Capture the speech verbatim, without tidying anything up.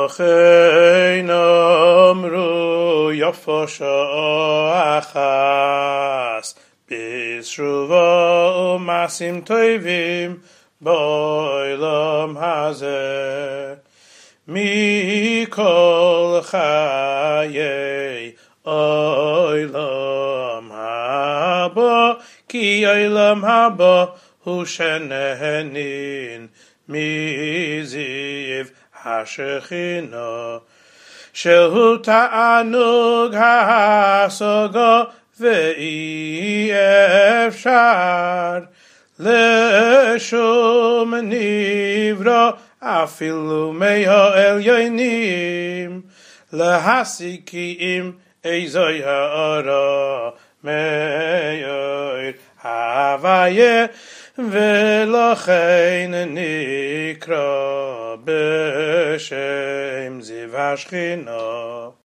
לכן אמרו יפה שעה אחת בתשובה ומעשים טובים בעולם הזה. מכל חיי עולם הבא, כי עולם הבא הוא שנהנין מזיו השכינה, שהוא תענוג ההשגה ואי אפשר לשום נברא אפילו מהעליונים להשיג, כי אם איזוהי הארה מאיר הוויה, ולכן נקרא בשם זיו השכינה.